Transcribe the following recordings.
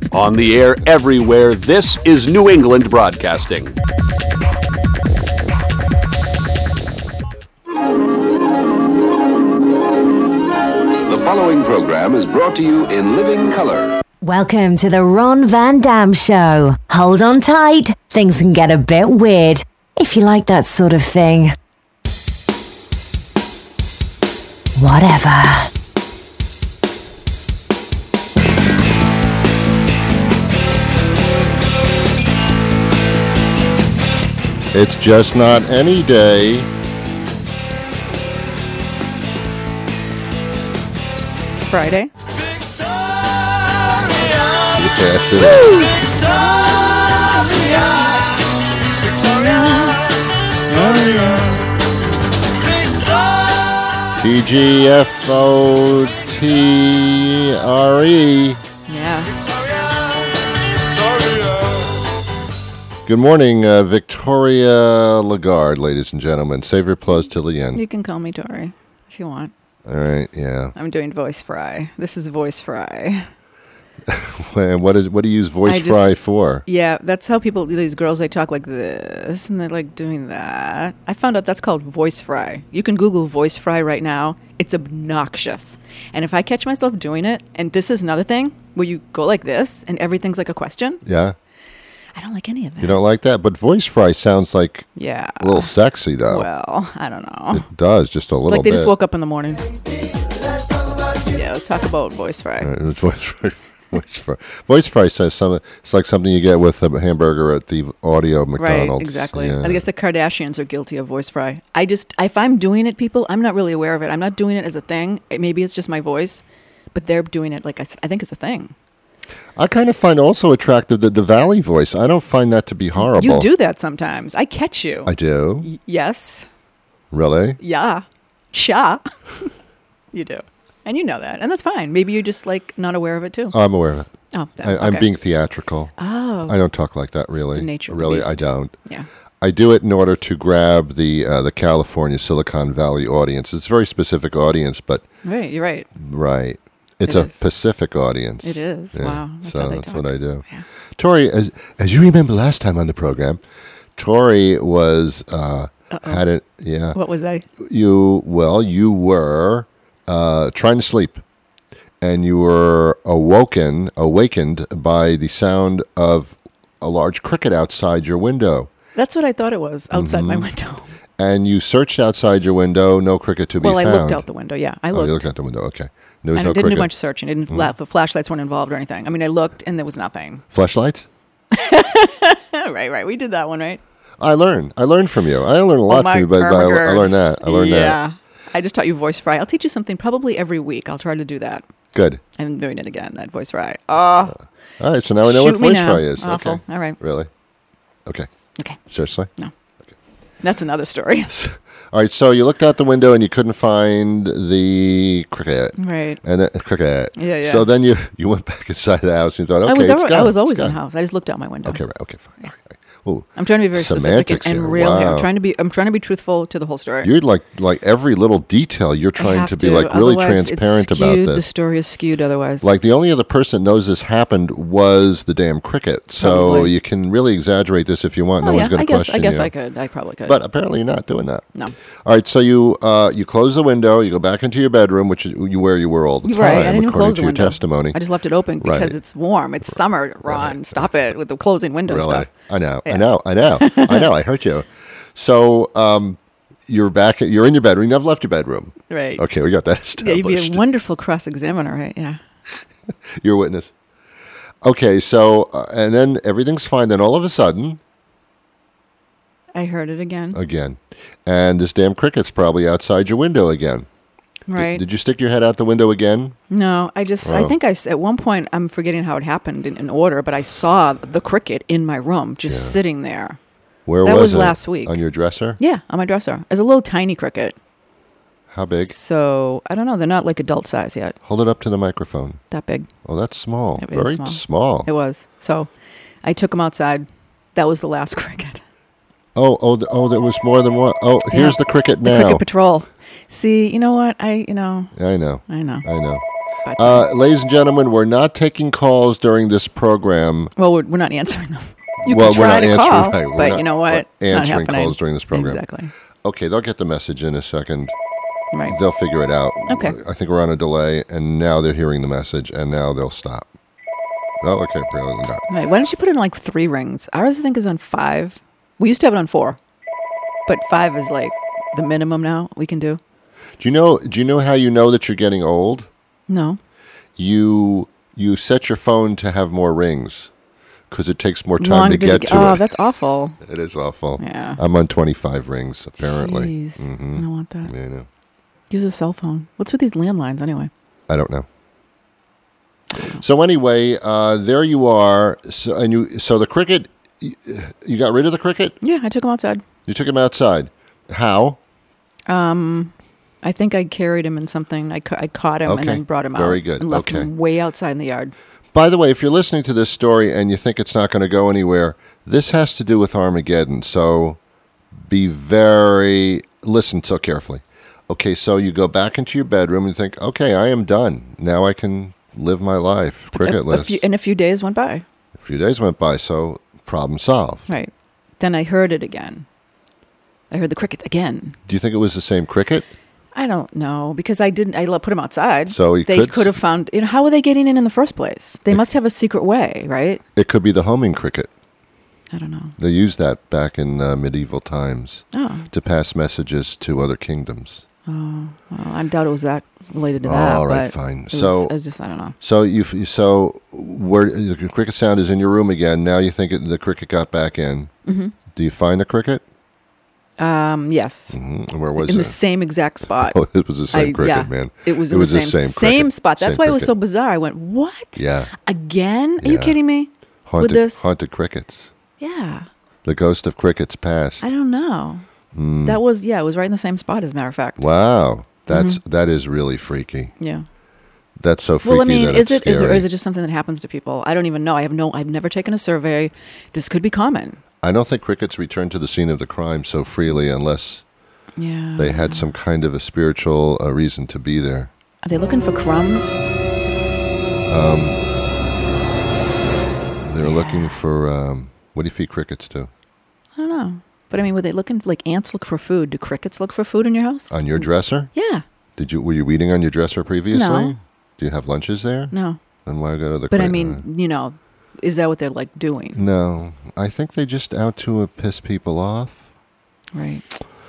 On the air everywhere, this is New England Broadcasting. The following program is brought to you in living color. Welcome to the Ron Van Dam Show. Hold on tight. Things can get a bit weird, if you like that sort of thing. Whatever. It's just not any day. It's Friday. Yes, it is. TGFOTRE. Yeah. Good morning, Victoria Lagarde, ladies and gentlemen. Save your applause till the end. You can call me Tori if you want. All right, yeah. I'm doing Voice Fry. This is Voice Fry. What do you use Voice Fry for? Yeah, that's how people, these girls, they talk like this, and they're like doing that. I found out that's called Voice Fry. You can Google Voice Fry right now. It's obnoxious. And if I catch myself doing it, and this is another thing, where you go like this, and everything's like a question. Yeah. I don't like any of that. You don't like that? But Voice Fry sounds like a little sexy, though. Well, I don't know. It does, just a little bit. Like they just woke up in the morning. Yeah, let's talk about Voice Fry. It's Voice Fry. Voice Fry says something. It's like something you get with a hamburger at the audio McDonald's. Right, exactly. Yeah. I guess the Kardashians are guilty of Voice Fry. If I'm doing it, people, I'm not really aware of it. I'm not doing it as a thing. Maybe it's just my voice, but they're doing it like I think it's a thing. I kind of find also attractive the Valley voice. I don't find that to be horrible. You do that sometimes. I catch you. I do. Yes. Really? Yeah. Cha. You do. And you know that. And that's fine. Maybe you're just like not aware of it too. Oh, I'm aware of it. Oh, I'm being theatrical. Oh. I don't talk like that really. It's the nature of really, the beast. I don't. Yeah. I do it in order to grab the California Silicon Valley audience. It's a very specific audience, but Right, you're right. right. It's It a is. Pacific audience. It is. Yeah. Wow. That's So how they that's talk. what I do. Yeah. Tori, as you remember last time on the program, Tori was had it. Yeah. What was I? You were trying to sleep, and you were awakened by the sound of a large cricket outside your window. That's what I thought it was outside my window. And you searched outside your window, no cricket to be found. Well, I looked out the window. Yeah, I Oh, looked. you looked out the window. Okay. There was I no didn't cricket. do much searching. The flashlights weren't involved or anything. I mean, I looked and there was nothing. Flashlights? Right. We did that one, right? I learned from you. I learned a lot from you, but I learned that. I learned that. Yeah. I just taught you Voice Fry. I'll teach you something probably every week. I'll try to do that. Good. I'm doing it again, that Voice Fry. All right, so now I know what Shoot me Voice now. Fry is. Awful. Okay. All right. Really? Okay. Okay. Seriously? No. That's another story. All right, so you looked out the window and you couldn't find the cricket. Right. And then cricket. Yeah. So then you went back inside the house and you thought, okay, I was always it's in the gone. house. I just looked out my window. Okay, right. Okay, fine. All right. Ooh, I'm trying to be very specific semantics and here. real here. Wow. I'm trying to be truthful to the whole story. You're like every little detail. You're I trying have to be like really otherwise transparent it's about skewed. this. The story is skewed otherwise. Like the only other person that knows this happened was the damn cricket. So Probably. you can really exaggerate this if you want. Oh, No one's going to question I guess you. I could. I probably could. But apparently you're not doing that. No. All right, so you close the window, you go back into your bedroom, which is where you were all the You're time, right. I didn't even according close to the your window. testimony. I just left it open because Right. it's warm. It's summer, Ron. Right. Stop it with the closing window Really? stuff. I know, Yeah. I know. I heard you. So you're back. You're in your bedroom. You never left your bedroom. Right. Okay, we got that Yeah, established. you'd be a wonderful cross-examiner, right? Yeah. You're a witness. Okay, so and then everything's fine. Then all of a sudden, I heard it again. and this damn cricket's probably outside your window again. Right. Did you stick your head out the window again? No, I Oh. think at one point, I'm forgetting how it happened in order, but I saw the cricket in my room just sitting there. Where That was was it? last week. On your dresser? Yeah, on my dresser. It's a little tiny cricket. How big? So, I don't know. They're not like adult size yet. Hold it up to the microphone. That big. Oh, that's small. It is Very small. small. It was. So, I took them outside. That was the last cricket. Oh, there was more than one. Oh, here's the cricket The now. cricket patrol. See, you know what? I know. I know. I know. I know. But Ladies and gentlemen, we're not taking calls during this program. well, we're not answering them. You Well, can we're try not to answering- call, right, we're but not- you know what? we're It's not answering happening. calls during this program. Exactly. Okay, they'll get the message in a second. Right. They'll figure it out. Okay. I think we're on a delay, and now they're hearing the message, and now they'll stop. Oh, okay, apparently not. Right. Why don't you put it on like 3 rings? Ours, I think, is on 5. We used to have it on 4, but 5 is like the minimum now we can do. Do you know how you know that you're getting old? No. You set your phone to have more rings because it takes more time Longer to get to oh, it. that's awful. It is awful. Yeah. I'm on 25 rings, apparently. Jeez. I don't want that. Yeah, I know. Use a cell phone. What's with these landlines anyway? I don't know. So anyway, there you are. So the cricket, you got rid of the cricket? Yeah, I took him outside. You took him outside. How? I think I carried him in something. I caught him Okay. and then brought him out. Very good. And left Okay. him way outside in the yard. By the way, if you're listening to this story and you think it's not going to go anywhere, this has to do with Armageddon. So listen so carefully. Okay, so you go back into your bedroom and think, okay, I am done. Now I can live my life cricketless. A few days went by. A few days went by, so problem solved. Right. Then I heard it again. I heard the cricket again. Do you think it was the same cricket? I don't know because I put him outside. So they could have found. How were they getting in the first place? They must have a secret way, right? It could be the homing cricket. I don't know. They used that back in medieval times Oh, to pass messages to other kingdoms. well, I doubt it was that related to that. All right, but fine. it So- was I don't know. So where the cricket sound is in your room again. Now you think the cricket got back in. Mm-hmm. Do you find the cricket? Yes, And where was in it? the same exact spot. Oh, it was the same cricket, yeah, man. It was in the same cricket. spot. That's Same why it was so cricket. bizarre. I went, what? Yeah. Again? Are you Yeah. kidding me? Haunted, this? haunted crickets. Yeah. The ghost of crickets passed. I don't know. That was it was right in the same spot, as a matter of fact. Wow, that is really freaky. Yeah. That's so freaky. Well, I mean, that is it's it or scary. is it just something that happens to people? I don't even know. I've never taken a survey. This could be common. I don't think crickets return to the scene of the crime so freely unless Yeah. they had some kind of a spiritual reason to be there. Are they looking for crumbs? They're looking for what do you feed crickets to? I don't know. But I mean, were they looking like ants look for food? Do crickets look for food in your house? On your dresser? Yeah. Were you eating on your dresser previously? No. Do you have lunches there? No. Then why go to the But I cricket? mean, is that what they're like doing? No. I think they just out to piss people off. Right.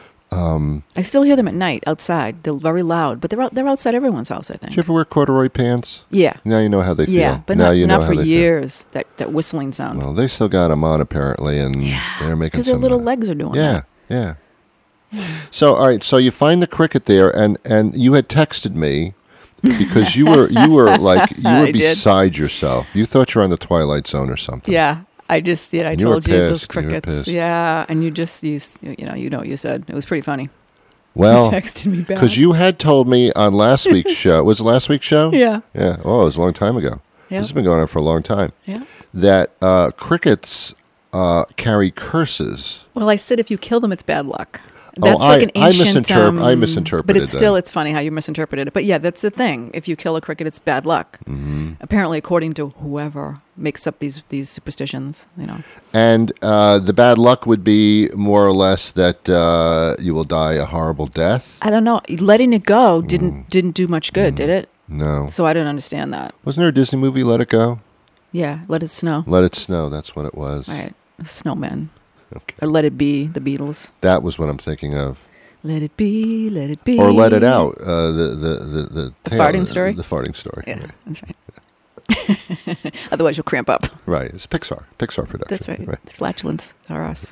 I still hear them at night outside. They're very loud, but they're outside everyone's house, I think. Did you ever wear corduroy pants? Yeah. Now you know how they feel. Yeah, but now not, you know not how for they feel. years. That whistling sound. Well, they still got them on apparently, and they're making Because their some little legs are doing Yeah, that. yeah. So, all right. So you find the cricket there, and you had texted me because you were like you were I did. beside yourself. You thought you were on the Twilight Zone or something. Yeah. I just, I You were told you those pissed. You were crickets. pissed. Yeah. And you know what you said. It was pretty funny. Well, You texted me back. because you had told me on last week's show. Was it last week's show? Yeah. Yeah. Oh, it was a long time ago. Yeah. This has been going on for a long time. Yeah. That crickets carry curses. Well, I said if you kill them, it's bad luck. That's like an I ancient. I misinterpreted. But it's that. still, it's funny how you misinterpreted it. But yeah, that's the thing. If you kill a cricket, it's bad luck. Mm-hmm. Apparently, according to whoever makes up these superstitions, And the bad luck would be more or less that you will die a horrible death. I don't know. Letting it go didn't do much good, did it? No. So I didn't understand that. Wasn't there a Disney movie, Let It Go? Yeah, let it snow. Let It Snow. That's what it was. Right, snowmen. Okay. Or Let It Be, the Beatles. That was what I'm thinking of. Let it be, let it be. Or Let It Out. The farting story? The farting story. Yeah, Right. that's right. Otherwise, you'll cramp up. Right. It's Pixar production. That's right. Flatulence are us.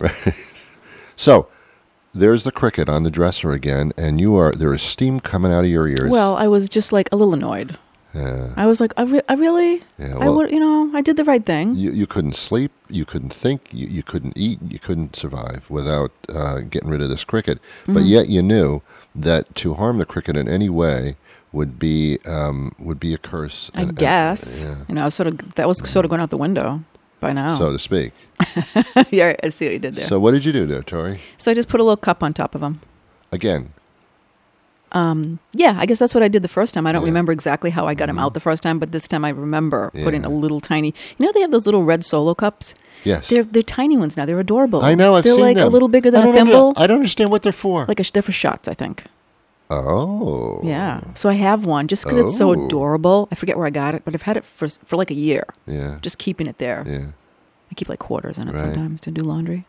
So there's the cricket on the dresser again, and there is steam coming out of your ears. Well, I was just like a little annoyed. Yeah. I was like, I really? Yeah, I would, I did the right thing. You couldn't sleep, you couldn't think, you couldn't eat, you couldn't survive without getting rid of this cricket. But yet you knew that to harm the cricket in any way would be a curse. I guess. yeah. I was that was sort of going out the window by now. So to speak. Yeah, I see what you did there. So what did you do there, Tori? So I just put a little cup on top of them. Again. Yeah, I guess that's what I did the first time. I don't Yeah. remember exactly how I got him out the first time, but this time I remember putting Yeah. a little tiny. You know, they have those little red Solo cups. Yes. They're tiny ones now. They're adorable. I know. I've they're seen like them. a little bigger I than a don't under- thimble. I don't understand what they're for. They're for shots, I think. Oh. Yeah. So I have one just because it's so Oh. adorable. I forget where I got it, but I've had it for like a year. Yeah. Just keeping it there. Yeah. I keep like quarters in it Right. sometimes to do laundry.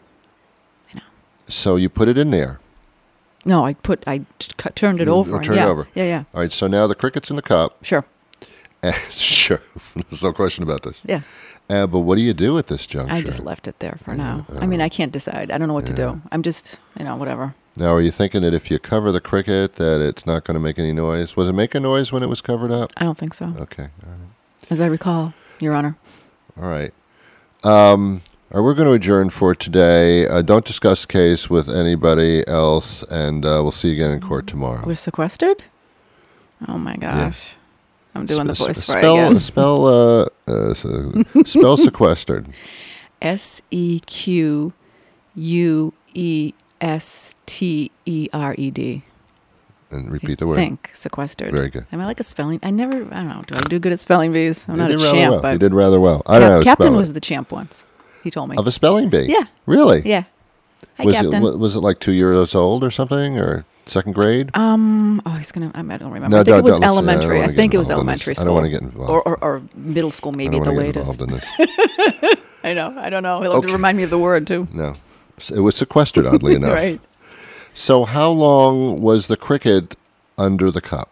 So you put it in there. No, turned it over. Turn it over. Yeah. All right. So now the cricket's in the cup. Sure. And sure. There's no question about this. Yeah. But what do you do at this juncture? I just left it there for now. I mean, I can't decide. I don't know what to do. I'm just, whatever. Now, are you thinking that if you cover the cricket, that it's not going to make any noise? Was it make a noise when it was covered up? I don't think so. Okay. All right. As I recall, Your Honor. All right. We're going to adjourn for today. Don't discuss the case with anybody else, and we'll see you again in court tomorrow. We're sequestered? Oh, my gosh. I'm doing the voice fry spell, again. spell sequestered. SEQUESTERED. And repeat the word. Think sequestered. Very good. Am I like a spelling? I don't know. Do I do good at spelling bees? I'm not a You did rather champ. well. But You did rather well. I don't know how to Captain spell was it. the champ once. He told me. Of a spelling bee? Yeah. Really? Yeah. Hi, Was Captain. it like 2 years old or something, or second grade? He's gonna. I don't remember. No, I think it was don't listen. elementary. I I don't think wanna it was get involved in elementary this. school. I don't want to get involved. Or middle school, maybe I at don't the wanna get latest. involved in this. I know. I don't know. He'll have to Okay. remind me of the word too. No. It was sequestered, oddly enough. Right. So how long was the cricket under the cup?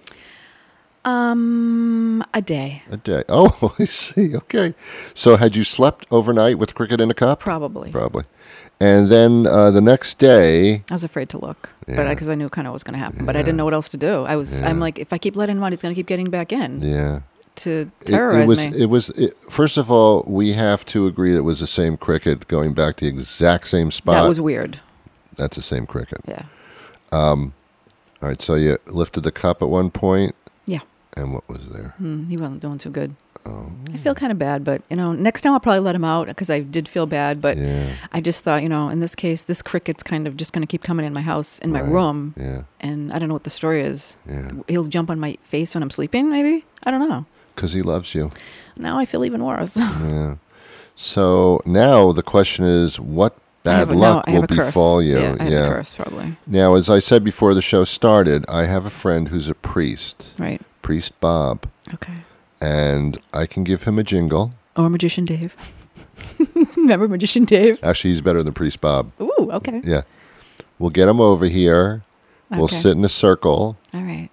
A day, A day. Oh, I see. Okay. So had you slept overnight with cricket in a cup? probably. Probably. And then the next day, I was afraid to look, Yeah. because I knew kind of what was going to happen. But I Yeah. didn't know what else to do. I'm Yeah. like, if I keep letting him out, he's going to keep getting back in yeah. to terrorize me. First of all, we have to agree that it was the same cricket going back to the exact same spot. That was weird. That's the same cricket. Yeah. All right. So you lifted the cup at one point, Yeah. and what was there? He wasn't doing too good. Oh. I feel kind of bad, but next time I'll probably let him out because I did feel bad. But Yeah. I just thought, in this case, this cricket's kind of just going to keep coming in my house, in my Right. room, Yeah. and I don't know what the story is. Yeah. He'll jump on my face when I'm sleeping, maybe. I don't know. Because he loves you. Now I feel even worse. Yeah. So now the question is, what bad luck I have will a curse. befall you? Yeah, I have a curse probably. Now, as I said before the show started, I have a friend who's a priest, Right. Priest Bob, Okay. and I can give him a jingle. Or Magician Dave. Remember Magician Dave? Actually, he's better than Priest Bob. Ooh, okay. Yeah. We'll get him over here. We'll Okay. sit in a circle, All right.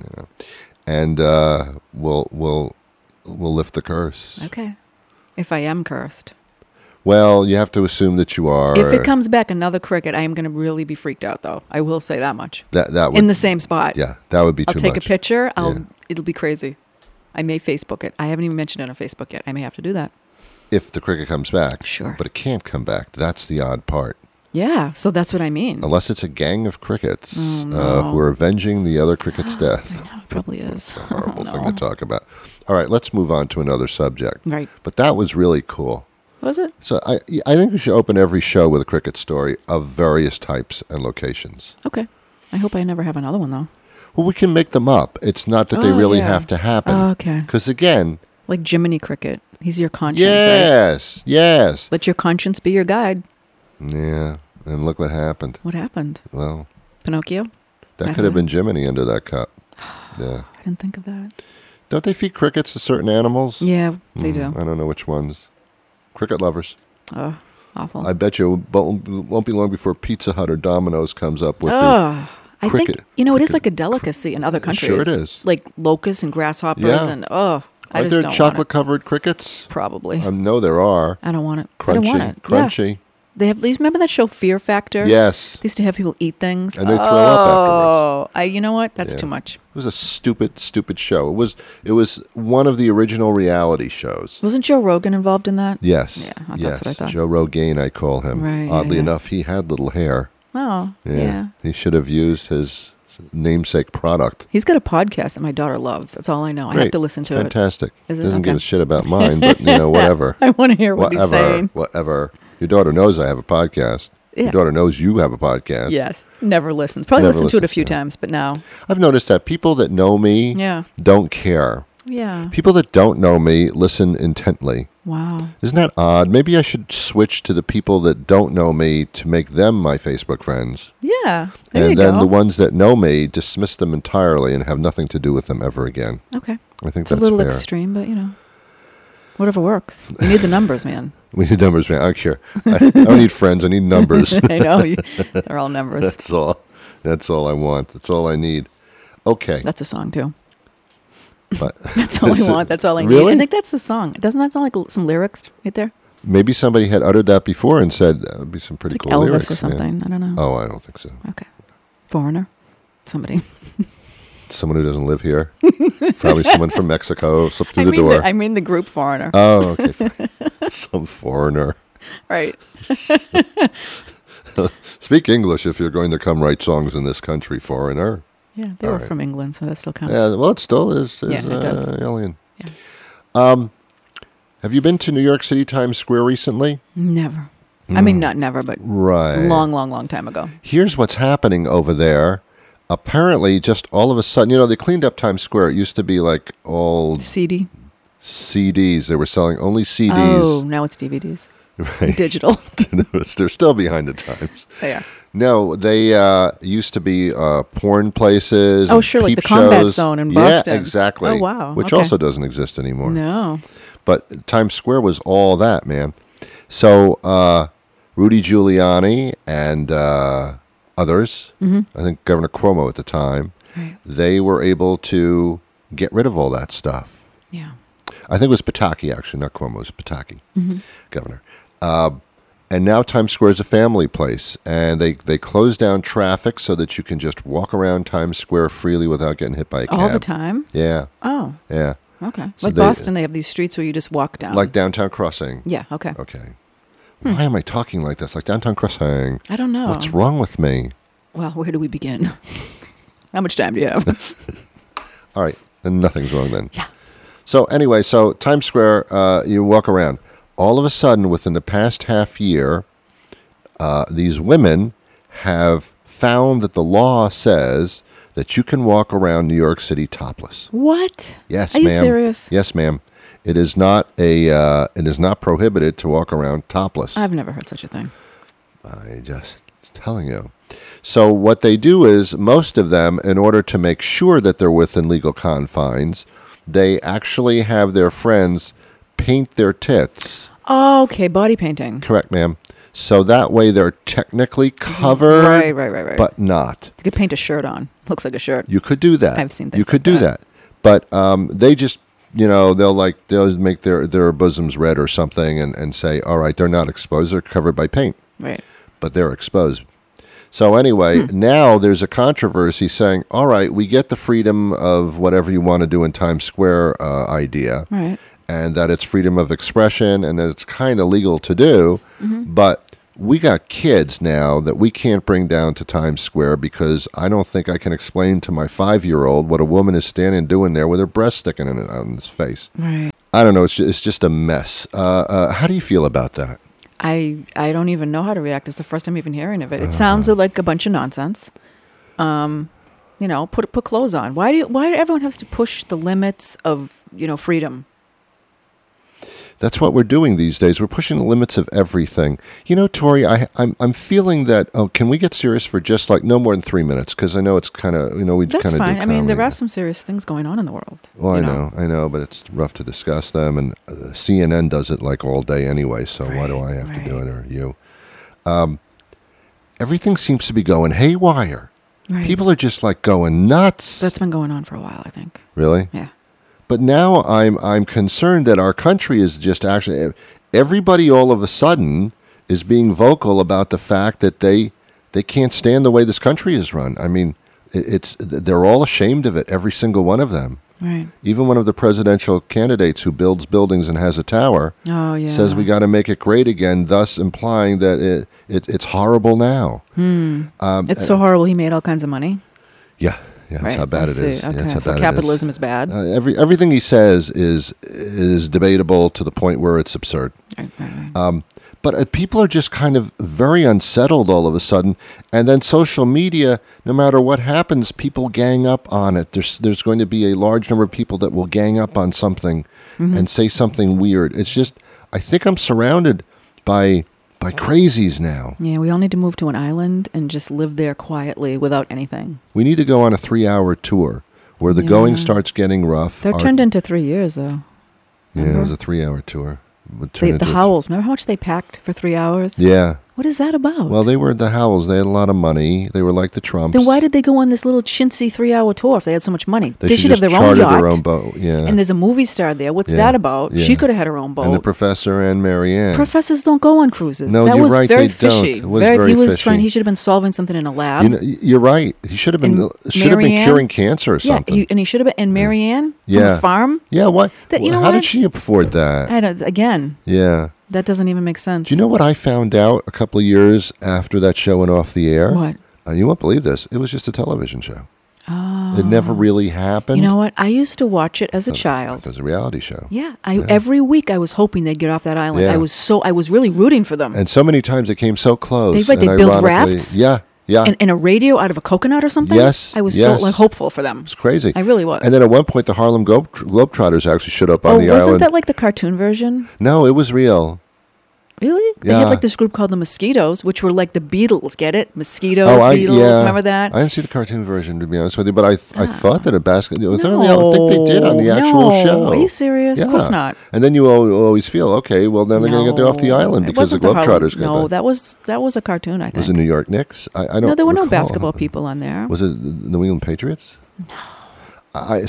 and we'll lift the curse. Okay. If I am cursed. Well, you have to assume that you are. If it comes back another cricket, I am going to really be freaked out, though. I will say that much. that would, In the same spot. yeah, that would be I'll too take much. a picture. Yeah. It'll be crazy. I may Facebook it. I haven't even mentioned it on Facebook yet. I may have to do that. If the cricket comes back. Sure. But it can't come back. That's the odd part. Yeah. So that's what I mean. Unless it's a gang of crickets Oh, no. who are avenging the other cricket's death. It probably is. Horrible Oh, thing no. to talk about. All right, let's move on to another subject. Right. But that was really cool. Was it? So I think we should open every show with a cricket story of various types and locations. Okay. I hope I never have another one, though. Well, we can make them up. It's not that they Oh, really yeah. have to happen. Oh, okay. Because again, Like Jiminy Cricket. He's your conscience, right? yes. Let your conscience be your guide. Yeah, and look what happened. What happened? Well, Pinocchio? that Back could have then? been Jiminy under that cup. Yeah. I didn't think of that. Don't they feed crickets to certain animals? Yeah, they do. I don't know which ones. Cricket lovers. Oh, awful. I bet you it won't be long before Pizza Hut or Domino's comes up with the I think, cricket- it is cricket. like a delicacy in other countries. Sure it is. Like locusts and grasshoppers Yeah. and, I Are just there don't want it. chocolate-covered crickets? Probably. I know there are. I don't want it. I don't want Crunchy, it. crunchy. Yeah. They have. Remember that show Fear Factor? Yes. They used to have people eat things. And they throw up afterwards. You know what? That's Yeah. too much. It was a stupid show. It was one of the original reality shows. Wasn't Joe Rogan involved in that? Yes. Yeah, that's yes. what I thought. Joe Rogaine, I call him. Right, yeah, Oddly yeah. enough, he had little hair. Oh, yeah. He should have used his namesake product. He's got a podcast that my daughter loves. That's all I know. I have Great. to listen to Fantastic. Is it? Doesn't give Okay. a shit about mine, but whatever. it. I want to hear what he's saying. Whatever. Your daughter knows I have a podcast. Yeah. Your daughter knows you have a podcast. Yes. Never listens. Probably Never listened to it a listens, few yeah. times, but now. I've noticed that people that know me Yeah. don't care. Yeah. People that don't know me listen intently. Wow. Isn't that odd? Maybe I should switch to the people that don't know me to make them my Facebook friends. Yeah. There And you then go. the ones that know me, dismiss them entirely and have nothing to do with them ever again. Okay. I think It's a that's little fair. extreme, but whatever works. You need the numbers, man. We need numbers, man. I don't care. I don't need friends. I need numbers. I know. They're all numbers. That's all. That's all I want. That's all I need. Okay. That's a song, too. But That's all I want. That's all I need. Really? I think that's the song. Doesn't that sound like some lyrics right there? maybe somebody had uttered that before and said that would be some pretty Like cool Elvis lyrics. or yeah. something. I don't know. Oh, I don't think so. Okay. Foreigner. Somebody. Someone who doesn't live here. Probably someone from Mexico slipped through the door. I mean the group Foreigner. Oh, okay. Fine. Some foreigner. Right. Speak English if you're going to come write songs in this country, foreigner. Yeah, they All were right. from England, so that still counts. Yeah, well, it still is Yeah, it does. alien. Yeah. Have you been to New York City Times Square recently? Never. I mean, not never, but Right. long time ago. Here's what's happening over there. Apparently, just all of a sudden, they cleaned up Times Square. It used to be like all CD. CDs. They were selling only CDs. Oh, now it's DVDs. Right. Digital. They're still behind the times. They are. No, they used to be porn places. Oh, and sure, like the peep Combat shows. Zone in Boston. Yeah, exactly. Oh, wow, Which okay. also doesn't exist anymore. No. But Times Square was all that, man. So Rudy Giuliani and others, I think Governor Cuomo at the time, Right. they were able to get rid of all that stuff. Yeah. I think it was Pataki, actually, not Cuomo. It was Pataki, governor. And now Times Square is a family place, and they close down traffic so that you can just walk around Times Square freely without getting hit by a cab. All the time? Yeah, Oh, yeah. okay. So Like they- Boston, they have these streets where you just walk down. Like Downtown Crossing. Yeah, okay. Okay. Why am I talking like this? Like Downtown Crossing. I don't know. What's wrong with me? Well, where do we begin? How much time do you have? All right, and nothing's wrong then. Yeah. So anyway, Times Square, you walk around. All of a sudden, within the past half year, these women have found that the law says that you can walk around New York City topless. What? Yes, Are ma'am. you serious? Yes, ma'am. It is not it is not prohibited to walk around topless. I've never heard such a thing. I just telling you. So what they do is most of them, in order to make sure that they're within legal confines, they actually have their friends paint their tits. Oh, okay, body painting. Correct, ma'am. So that way they're technically covered, Right. but not. You could paint a shirt on. Looks like a shirt. You could do that. I've seen things You could like do that. But they just, they'll make their bosoms red or something and say, all right, they're not exposed. They're covered by paint, Right. but they're exposed. So anyway, now there's a controversy saying, all right, we get the freedom of whatever you want to do in Times Square idea, Right. and that it's freedom of expression and that it's kind of legal to do, but we got kids now that we can't bring down to Times Square because I don't think I can explain to my 5-year-old what a woman is standing doing there with her breast sticking on his face. Right. I don't know. It's just a mess. How do you feel about that? I don't even know how to react. It's the first time even hearing of it. It sounds like a bunch of nonsense. Put clothes on. Why do everyone has to push the limits of, freedom? That's what we're doing these days. We're pushing the limits of everything. Tori, I'm feeling that. Oh, can we get serious for just like no more than 3 minutes? Because I know it's kind of we That's kind of fine. do I mean, there comedy. are some serious things going on in the world. Well, you I know, but it's rough to discuss them, and CNN does it like all day anyway. So why do I have to do it, or you? Everything seems to be going haywire. Right. People are just like going nuts. That's been going on for a while, I think. Really? Yeah. But now I'm concerned that our country is just actually everybody all of a sudden is being vocal about the fact that they can't stand the way this country is run. I mean, they're all ashamed of it, every single one of them. Right. Even one of the presidential candidates who builds buildings and has a tower Oh, yeah. says we got to make it great again, thus implying that it's horrible now. It's so horrible he made all kinds of money. Yeah, that's Right. how bad I it see. is. Yeah, Okay, that's how so bad it is. capitalism is bad. Everything he says is debatable to the point where it's absurd. Right. But people are just kind of very unsettled all of a sudden. And then social media, no matter what happens, people gang up on it. There's going to be a large number of people that will gang up on something and say something weird. It's just, I think I'm surrounded by crazies now. Yeah, we all need to move to an island and just live there quietly without anything. We need to go on a 3-hour tour where the going starts getting rough. They're turned into 3 years, though. Yeah, it was a 3-hour tour. The Howells. Remember how much they packed for 3 hours? Yeah. What is that about? Well, they were the Howells. They had a lot of money. They were like the Trumps. Then why did they go on this little chintzy 3-hour tour if they had so much money? They should have just their own chartered yacht. their own boat. Yeah. And there's a movie star there. What's Yeah. that about? Yeah. She could have had her own boat. And the professor and Marianne. Professors don't go on cruises. No, that you're was right, very they don't. fishy. It was very he was fishy. He should have been solving something in a lab. You're right. He should have been And been curing cancer or yeah, something. and he should have been. And Marianne from Yeah. a farm. Yeah, what? You know How what? did she afford that? Again, Yeah. that doesn't even make sense. Do you know what I found out a couple of years after that show went off the air? What? You won't believe this. It was just a television show. Oh. It never really happened. You know what? I used to watch it as a child. It was a reality show. Yeah, every week I was hoping they'd get off that island. Yeah. I was really rooting for them. And so many times it came so close. They and built ironically- rafts? Yeah, yeah. And a radio out of a coconut or something. Yes, I was yes. so hopeful for them. It's crazy. I really was. And then at one point, the Harlem Globetrotters actually showed up on the wasn't island. that like the cartoon version? No, it was real. Really? They Yeah. had like this group called the Mosquitoes, which were like the Beatles. Get it? Mosquitoes, Beatles. yeah. Remember that? I didn't see the cartoon version, to be honest with you, but I thought that a basketball. I No, think they did on the actual no. show. Are you serious? Of course not. And then you always feel, okay, well, then they're going to get off the island It because the wasn't Harlem- Globetrotters got No, back. that was a cartoon, I think. Was it New York Knicks? I don't No, there were no recall. basketball people on there. Was it the New England Patriots? No.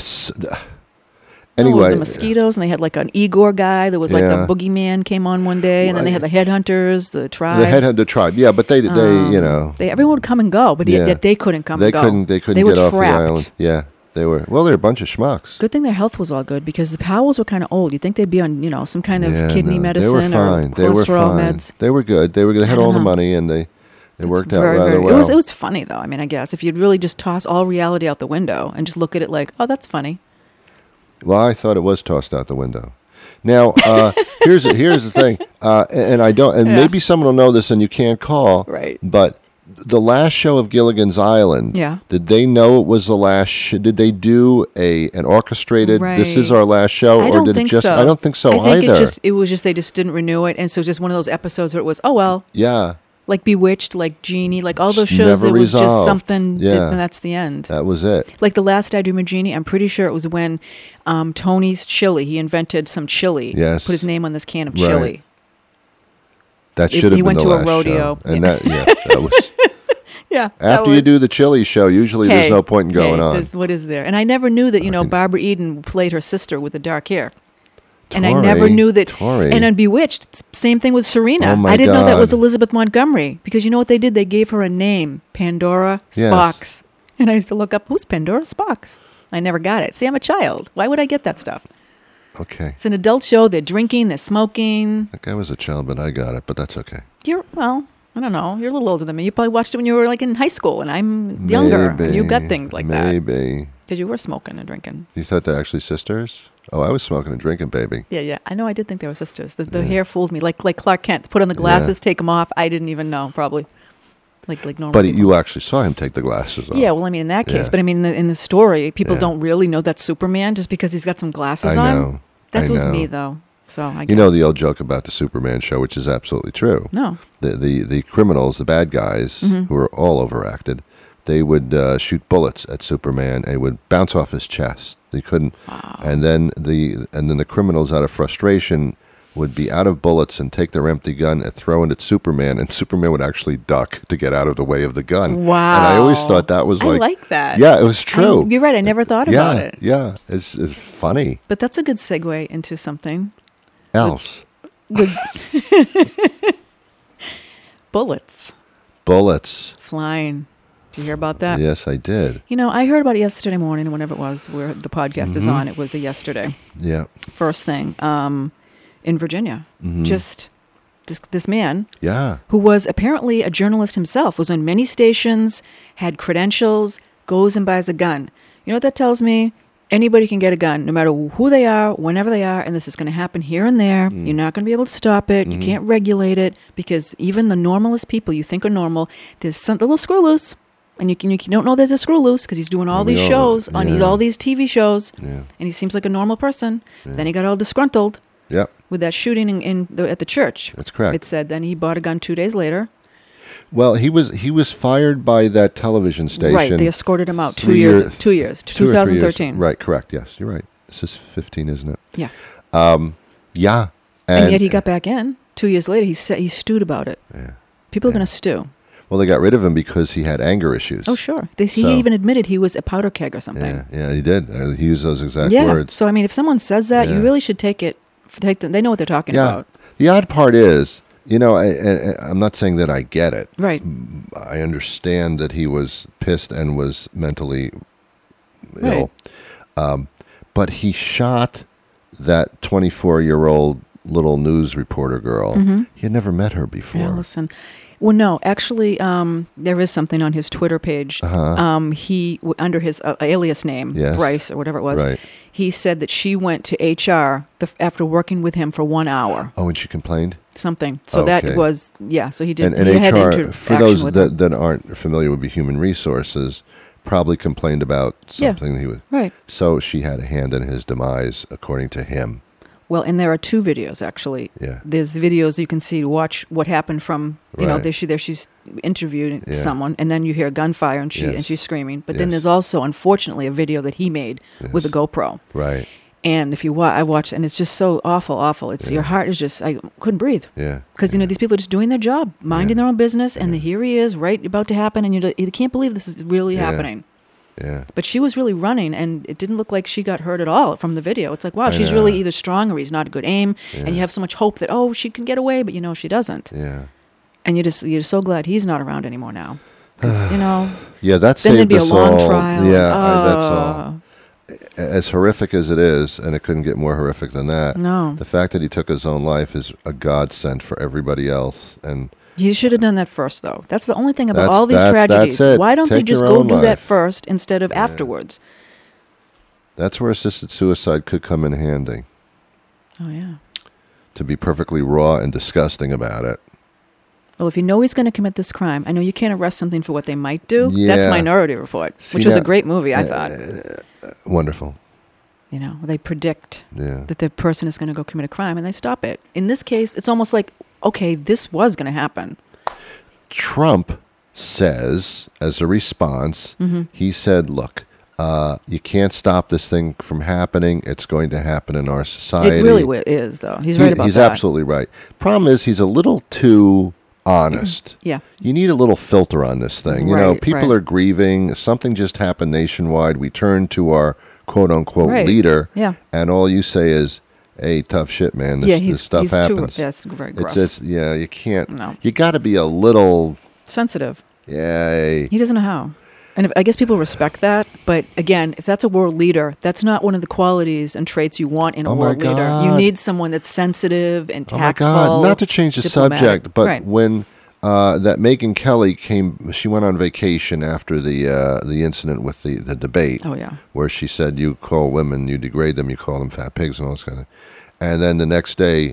No, it was Anyway, the Mosquitoes, and they had like an Igor guy that was like Yeah. the boogeyman came on one day, and then they had the Headhunters, the Tribe. the Headhunter tribe, yeah, but they you know, Everyone would come and go, but Yeah. yet they couldn't come they and go. couldn't They were get off trapped. the island. Yeah, they were. Well, they're a bunch of schmucks. Good thing their health was all good because the Powells were kind of old. You'd think they'd be on, some kind of Yeah, kidney no, medicine they were fine. or They were cholesterol fine. meds. They were good. They had don't all the know. money, and they worked out Very, rather very- well. It was funny though. I mean, I guess if you'd really just toss all reality out the window and just look at it like, oh, that's funny. Well, I thought it was tossed out the window. Now, here's the thing, and I don't, and Yeah. maybe someone will know this, and you can't call, Right. But the last show of Gilligan's Island, Yeah. did they know it was the last? Did they do an orchestrated? This is Right. our last show, I or don't did think it just? so. I don't think so I think either. it was just they just didn't renew it, and so just one of those episodes where it was, oh well, Yeah, like Bewitched, like Genie, like all those Just shows. never It was just resolved. something, Yeah. and that's the end. that was it. Like the last I Dream of Genie, I'm pretty sure it was when Tony's chili. He invented some chili. Yes. Put his name on this can of Right. chili. That He should have been went the to a last rodeo. show. And that was Yeah. after you do the chili show. Usually, there's no point in going on. What is there? And I never knew that Barbara Eden played her sister with the dark hair. And I never knew that. Tori. And on Bewitched, same thing with Serena. Oh, my I didn't know that was God. Elizabeth Montgomery because you know what they did? They gave her a name, Pandora Yes. Spox. And I used to look up who's Pandora Spox. I never got it. See, I'm a child. Why would I get that stuff? Okay, It's an adult show. They're drinking. They're smoking. like I was a child, but I got it. But that's okay. I don't know. You're a little older than me. You probably watched it when you were like in high school, and I'm younger. And you got things like that Maybe. because you were smoking and drinking. You thought they're actually sisters? Oh, I was smoking and drinking, baby. Yeah. I know. I did think they were sisters. The hair fooled me. Like Clark Kent, put on the glasses, take them off. I didn't even know. Probably. Like normal. But people. you actually saw him take the glasses off. Yeah. Well, I mean, in that case, Yeah. but I mean, in the story, people Yeah. don't really know that's Superman just because he's got some glasses I on. know. That I was know. me though. So I guess. You know the old joke about the Superman show, which is absolutely true. No. The criminals, the bad guys, Mm-hmm. who are all overacted, they would shoot bullets at Superman and it would bounce off his chest. They couldn't, and then the criminals, out of frustration, would be out of bullets and take their empty gun and throw it at Superman, and Superman would actually duck to get out of the way of the gun. Wow. And I always thought that was I like that. Yeah, it was true. You're right. I never thought about it. Yeah, it's funny. But that's a good segue into something. Else. With bullets Bullets. flying. Did you hear about that? Yes, I did. I heard about it yesterday morning, whenever it was where the podcast Mm-hmm. is on. It was a yesterday. Yeah. First thing, in Virginia. Just this man Yeah. who was apparently a journalist himself, was on many stations, had credentials, goes and buys a gun. You know what that tells me? Anybody can get a gun, no matter who they are, whenever they are, and this is going to happen here and there. You're not going to be able to stop it. You can't regulate it, because even the normalest people you think are normal, there's some little screw loose. And you don't know there's a screw loose because he's doing all these shows on all these TV shows, and he seems like a normal person. Then he got all disgruntled with that shooting at the church. That's correct. It said then he bought a gun 2 days later. Well, he was fired by that television station. Right, they escorted him out 2 years. 2 years, 2013. Right, correct. Yes, you're right. This is 15, isn't it? Yeah. Yeah. And yet he got back in 2 years later. He stewed about it. Yeah. People are going to stew. Well, they got rid of him because he had anger issues. Oh, sure. He even admitted he was a powder keg or something. Yeah, he did. He used those exact yeah. words. So, I mean, if someone says that, you really should take them. They know what they're talking about. The odd part is, I'm not saying that I get it. Right. I understand that he was pissed and was mentally ill. But he shot that 24-year-old little news reporter girl. He had never met her before. Yeah, listen. Well, no, actually, there is something on his Twitter page. He, under his alias name, Bryce or whatever it was, he said that she went to HR after working with him for 1 hour. Oh, and she complained? Something. So that was, so he did. And he HR, had interaction for those with him. that aren't familiar with human resources, probably complained about something he was. Right. So she had a hand in his demise, according to him. Well, and there are 2 videos, actually. Yeah. There's videos you can see, watch what happened from, she's interviewed someone, and then you hear gunfire, and she's screaming. But then there's also, unfortunately, a video that he made with a GoPro. Right. And if you I watched, and it's just so awful. It's your heart is just, I couldn't breathe. Yeah. Because, these people are just doing their job, minding their own business, and here he is, right about to happen, and you can't believe this is really happening. Yeah. But she was really running, and it didn't look like she got hurt at all from the video. It's like, wow, she's really either strong or he's not a good aim, and you have so much hope that, she can get away, but she doesn't. Yeah. And you're so glad he's not around anymore now. 'Cause, yeah, that's then there'd be a long trial. Yeah, that's all. As horrific as it is, and it couldn't get more horrific than that. No. The fact that he took his own life is a godsend for everybody else, and you should have done that first, though. That's the only thing about all these tragedies. That's it. Why don't Take you just your go own do that life. first instead of afterwards? That's where assisted suicide could come in handy. Oh, yeah. To be perfectly raw and disgusting about it. Well, if you know he's going to commit this crime, I know you can't arrest something for what they might do. Yeah. That's Minority Report, which was a great movie, I thought. Wonderful. They predict Yeah. that the person is going to go commit a crime, and they stop it. In this case, it's almost like, okay, this was going to happen. Trump says, as a response, he said, look, you can't stop this thing from happening. It's going to happen in our society. It really is, though. He's right about that. He's absolutely right. Problem is, he's a little too honest. Yeah. You need a little filter on this thing. People right. are grieving. Something just happened nationwide. We turn to our quote-unquote leader, and all you say is, hey, tough shit, man. This stuff happens. That's very gruff. You can't. No. You got to be a little sensitive. Yeah. He doesn't know how. And I guess people respect that. But again, if that's a world leader, that's not one of the qualities and traits you want in a world leader. You need someone that's sensitive and tactful. Oh, my God. Not to change the subject, but when that Megyn Kelly she went on vacation after the incident with the debate. Oh, yeah. Where she said, you call women, you degrade them, you call them fat pigs and all this kind of. And then the next day,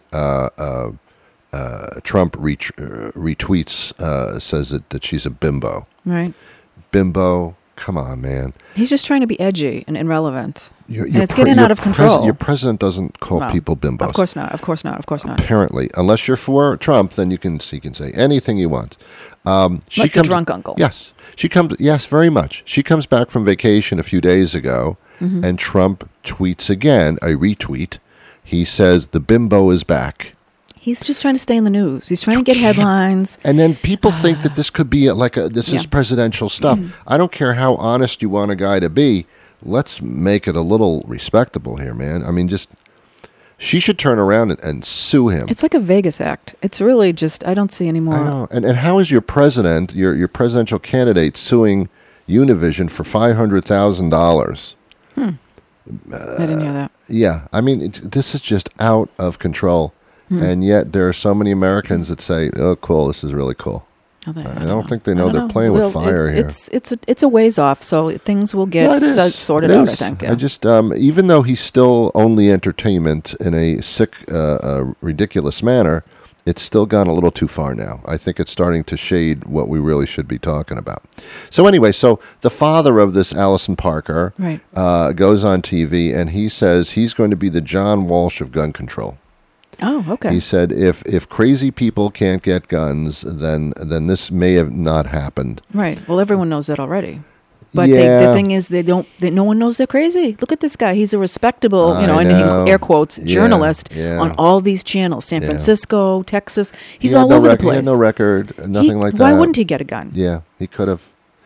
Trump retweets, says that she's a bimbo. Right. Bimbo, come on, man. He's just trying to be edgy and irrelevant. And it's getting out of control. Your president doesn't call people bimbos. Of course not. Of course not. Of course not. Apparently, unless you're for Trump, then he can say anything he wants. Like the drunk uncle. Yes, she comes. Yes, very much. She comes back from vacation a few days ago, and Trump tweets again, a retweet. He says the bimbo is back. He's just trying to stay in the news. He's trying to get headlines. And then people think that this could be this is presidential stuff. I don't care how honest you want a guy to be. Let's make it a little respectable here, man. I mean, she should turn around and sue him. It's like a Vegas act. It's really just, I don't see any more. I know. And how is your president, your presidential candidate, suing Univision for $500,000? I didn't hear that. Yeah. I mean, this is just out of control. And yet there are so many Americans that say, oh, cool, this is really cool. I I don't think they know they're playing with fire here. It's a ways off, so things will get Yeah, it is. sorted It out. I is. think. I Yeah. just, even though he's still only entertainment in a sick, ridiculous manner, it's still gone a little too far now. I think it's starting to shade what we really should be talking about. So anyway, so the father of this Allison Parker Right. goes on TV and he says he's going to be the John Walsh of gun control. Oh, okay. He said if crazy people can't get guns, then this may have not happened. Right. Well, everyone knows that already. But Yeah. the thing is, no one knows they're crazy. Look at this guy. He's a respectable, I and know. air quotes, Yeah, journalist yeah. on all these channels. San Yeah. Francisco, Texas. He's He had all no over the He had place. no record, nothing like that. Why wouldn't he get a gun? Yeah, he could have.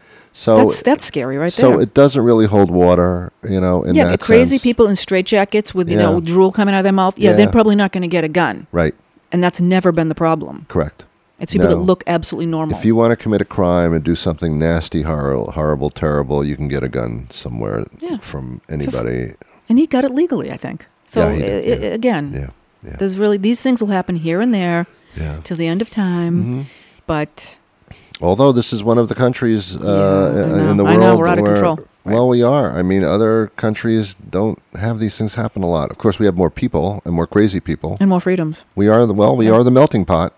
So That's scary right so there. it doesn't really hold water, in Yeah, that but crazy sense. people in straitjackets with, Yeah. drool coming out of their mouth, Yeah. they're probably not going to get a gun. Right, And that's never been the problem. correct. It's people that No. look absolutely normal. If you want to commit a crime and do something nasty, horrible, terrible, you can get a gun somewhere Yeah. from anybody. And he got it legally, I think. So, Yeah, he did, yeah. again, Yeah, yeah, there's really, these things will happen here and there yeah. till the end of time. Mm-hmm. But Although this is one of the countries I know. in the world I know, we're out of control. Well, we are. I mean, other countries don't have these things happen a lot. Of course, we have more people and more crazy people. and more freedoms. We are the melting pot.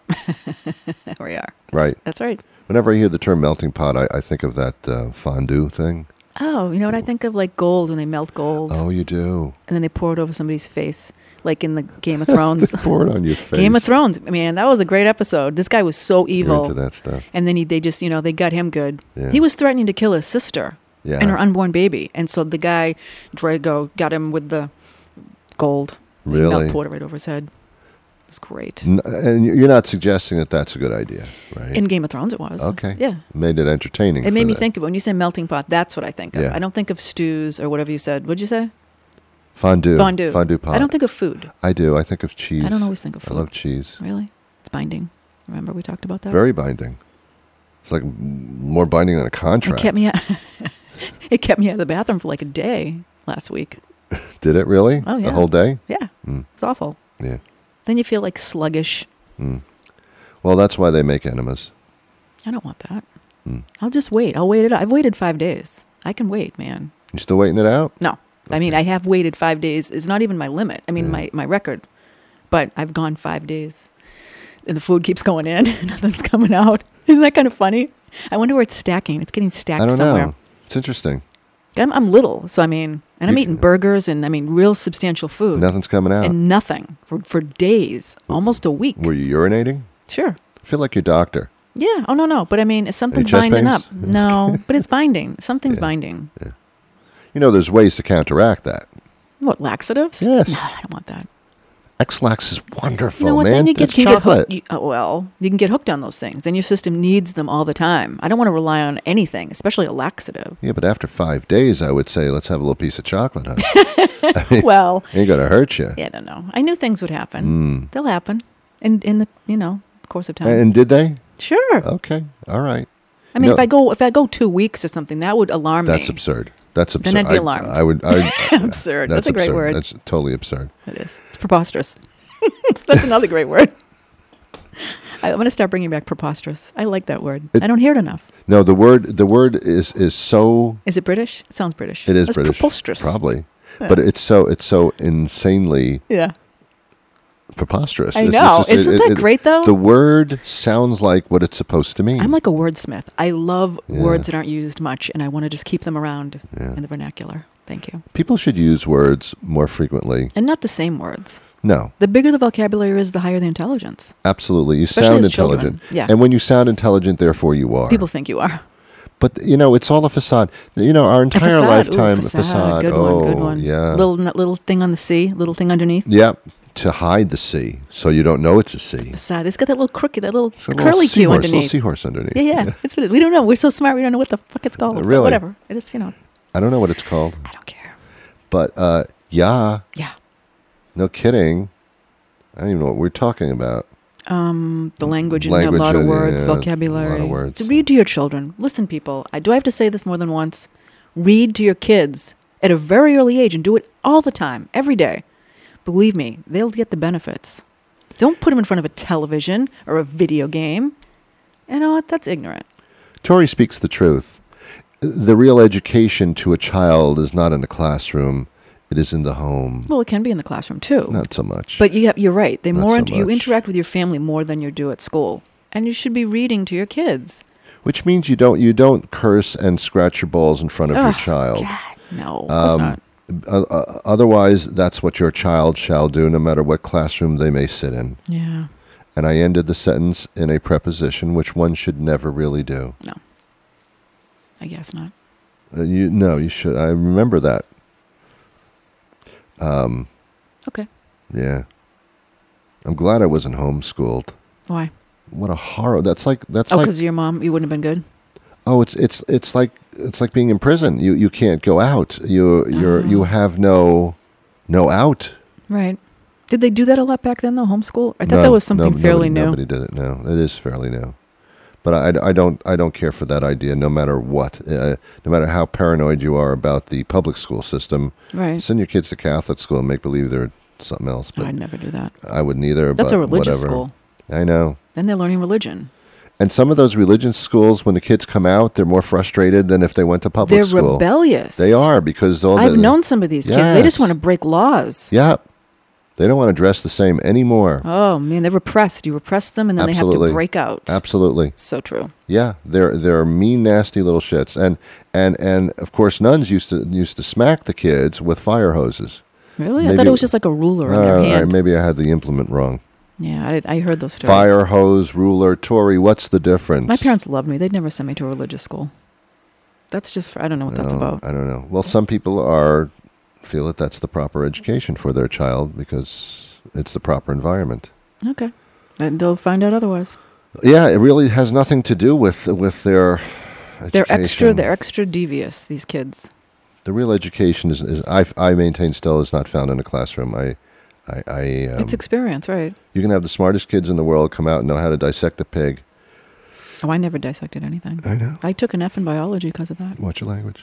There we are. Right. That's right. Whenever I hear the term melting pot, I think of that fondue thing. Oh, you know what I think of? Like gold, when they melt gold Oh, you do. and then they pour it over somebody's face, like in the Game of Thrones. Pour it on your face. Game of Thrones. Man, that was a great episode. This guy was so You're evil. into that stuff. And then they just, they got him good. Yeah. He was threatening to kill his sister Yeah. and her unborn baby. And so the guy, Drago, got him with the gold. Really? He poured it right over his head. It was great. And you're not suggesting that that's a good idea, right? In Game of Thrones it was. Okay. Yeah. Made it entertaining. It made for me that. think of, when you say melting pot, that's what I think of. Yeah. I don't think of stews or whatever you said. What'd you say? Fondue. Fondue. Fondue pot. I don't think of food. I do. I think of cheese. I don't always think of food. I love cheese. Really? It's binding. Remember we talked about that? Very binding. It's like more binding than a It contract. kept me out. It kept me out of the bathroom for like a day last week. Did it really? Oh, yeah. The whole day? Yeah. Mm. It's awful. Yeah. Then you feel like sluggish. Mm. Well, that's why they make enemas. I don't want that. Mm. I'll just wait. I'll wait it out. I've waited 5 days. I can wait, man. You still waiting it out? No. I mean, I have waited 5 days. It's not even my limit. I mean, Yeah. my record. But I've gone 5 days. And the food keeps going in. Nothing's coming out. Isn't that kind of funny? I wonder where it's stacking. It's getting stacked I don't somewhere. know. It's interesting. I'm little, so I mean, and I'm You- eating burgers and I mean, real substantial food. Nothing's coming out. And nothing for days, almost a week. Were you urinating? Sure. I feel like your doctor. Yeah. Oh, no. But I mean, something's chest binding pains? up. No, but it's binding. Something's Yeah. binding. You know, there's ways to counteract that. What, laxatives? Yes. No, I don't want that. X-Lax is wonderful, You know what? man. Then you It's can get chocolate. hooked. You can get hooked on those things. Then your system needs them all the time. I don't want to rely on anything, especially a laxative. Yeah, but after 5 days, I would say, let's have a little piece of chocolate, huh? Well, Ain't gonna hurt you. yeah, I don't know. I knew things would happen. They'll happen in the course of time. And did they? Sure. Okay. All right. I mean, No. if I go 2 weeks or something, that would alarm me. That's absurd. That's absurd. Then I'd be alarmed. I would. Absurd. That's a great absurd. word. That's totally absurd. It is. It's preposterous. That's another great word. I'm going to start bringing back preposterous. I like that word. I don't hear it enough. No, the word is so. Is it British? It sounds British. It is That's British. preposterous. Probably. But it's so insanely Yeah. preposterous. I know. Isn't that great, though? The word sounds like what it's supposed to mean. I'm like a wordsmith. I love Yeah. words that aren't used much, and I want to just keep them around Yeah. in the vernacular. Thank you. People should use words more frequently. And not the same words. No, The bigger the vocabulary is, the higher the intelligence. absolutely. You Especially sound as children. intelligent. Yeah. And when you sound intelligent, therefore you are. People think you are. But, it's all a facade. Our A entire facade. lifetime, Ooh, facade. Good oh, one. Good one. yeah. Little thing on the C. Little thing underneath. Yeah, to hide the C, so you don't know it's a C. Facade. It's got that little crooked, that little It's a little curly Q seahorse, underneath. little seahorse underneath. Yeah. That's what it is. We don't know. We're so smart. We don't know what the fuck it's called. But Really? whatever. It is. I don't know what it's called, I don't care. but yeah, Yeah. no kidding. I don't even know what we're talking about. The language and a Language, lot of yeah, words, a lot of vocabulary. words. To read to your children. Listen, people. Do I have to say this more than once? Read to your kids at a very early age and do it all the time, every day. Believe me, they'll get the benefits. Don't put them in front of a television or a video game. You know what? That's ignorant. Tori speaks the truth. The real education to a child is not in the classroom. It is in the home. Well, it can be in the classroom too. Not so much. But you're right. They Not more so you much. interact with your family more than you do at school, and you should be reading to your kids. Which means you don't curse and scratch your balls in front of your child. God, no, of course not. Otherwise, that's what your child shall do, no matter what classroom they may sit in. Yeah. And I ended the sentence in a preposition, which one should never really do. No. I guess not. You should. I remember that. Okay. Yeah. I'm glad I wasn't homeschooled. Why? What a horror! That's like Because your mom, you wouldn't have been good. oh, it's like being in prison. You can't go out. You have no out. Right. Did they do that a lot back then, though? Homeschool? I thought that was something fairly new. Nobody did it now. It is fairly new. But I don't care for that idea. No matter what, no matter how paranoid you are about the public school system, Right. send your kids to Catholic school and make believe they're something else. But I'd never do that. I wouldn't either. That's but a religious whatever. school. I know. Then they're learning religion. And some of those religious schools, when the kids come out, they're more frustrated than if they went to public They're school. rebellious. They are because I've known some of these kids. They just Yes. want to break laws. Yeah. They don't want to dress the same anymore. Oh man, they're repressed. You repress them, and then they have Absolutely. to break out. Absolutely. So true. Yeah, they're mean, nasty little shits, and of course nuns used to smack the kids with fire hoses. Really? I Maybe thought it was just like a ruler in their all right, hand. maybe I had the implement wrong. Yeah, I heard those stories. Fire hose, ruler, Tori. What's the difference? My parents loved me. They'd never sent me to a religious school. That's just I don't know what that's about. I don't know. Well, some people feel that that's the proper education for their child because it's the proper environment. Okay. And they'll find out otherwise. Yeah, it really has nothing to do with their education. They're extra devious, these kids. The real education is I maintain still is not found in a classroom. It's experience, right? You can have the smartest kids in the world come out and know how to dissect a pig. Oh, I never dissected anything. I know. I took an F in biology because of that. Watch your language.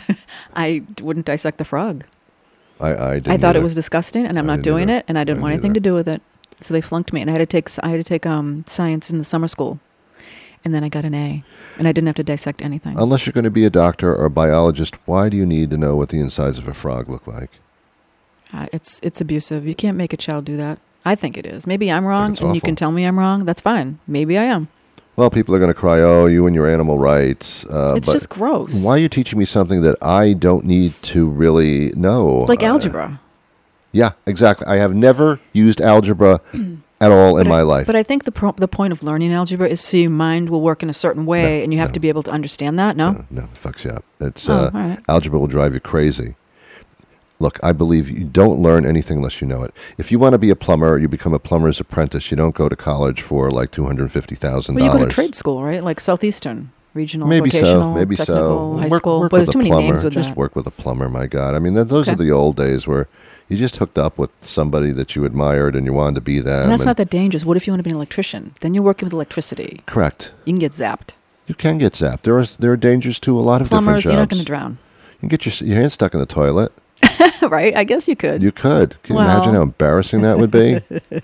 I wouldn't dissect the frog. I I didn't thought it either. was disgusting, and I'm I not didn't doing either. it, and I didn't I want didn't anything to either. do with it. So they flunked me, and I had to take science in the summer school, and then I got an A, and I didn't have to dissect anything. Unless you're going to be a doctor or a biologist, why do you need to know what the insides of a frog look like? It's abusive. You can't make a child do that. I think it is. Maybe I'm wrong, it's and you awful. can tell me I'm wrong. That's fine. Maybe I am. Well, people are going to cry, "Oh, you and your animal rights." It's but just gross. why are you teaching me something that I don't need to really know? Like algebra. Yeah, exactly. I have never used algebra at all in my life. But I think the point of learning algebra is so your mind will work in a certain way, and you have to be able to understand that. No. No, it fucks you up. It's Oh, all right. algebra will drive you crazy. Look, I believe you don't learn anything unless you know it. If you want to be a plumber, you become a plumber's apprentice. You don't go to college for like $250,000. Well, you go to trade school, right? Like Southeastern Regional, Maybe Vocational, so. Maybe Technical, so. High Work- School. work But there's with too a many plumber. names with Just that. work with a plumber. My God, I mean, those Okay. are the old days where you just hooked up with somebody that you admired and you wanted to be them. And that's not that dangerous. What if you want to be an electrician? Then you're working with electricity. Correct. You can get zapped. You can get zapped. There are dangers to a lot of Plumbers, different jobs. you're not going to drown. You can get your hand stuck in the toilet. Right? I guess you could. You could. Can you Well. imagine how embarrassing that would be?